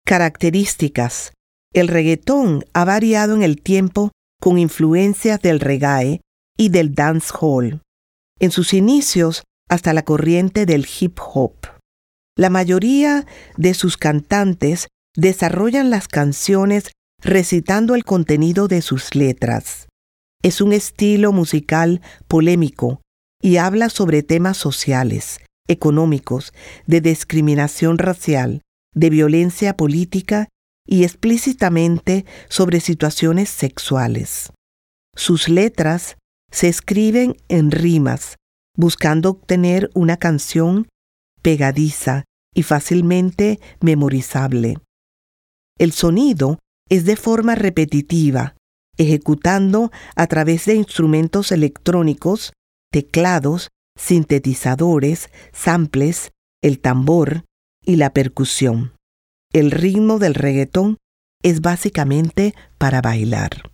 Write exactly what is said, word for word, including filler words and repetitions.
Características. El reggaetón ha variado en el tiempo con influencias del reggae y del dancehall, en sus inicios hasta la corriente del hip hop. La mayoría de sus cantantes desarrollan las canciones recitando el contenido de sus letras. Es un estilo musical polémico y habla sobre temas sociales, económicos, de discriminación racial, de violencia política y explícitamente sobre situaciones sexuales. Sus letras se escriben en rimas, buscando obtener una canción pegadiza y fácilmente memorizable. El sonido es de forma repetitiva, ejecutando a través de instrumentos electrónicos, teclados, sintetizadores, samples, el tambor y la percusión. El ritmo del reggaetón es básicamente para bailar.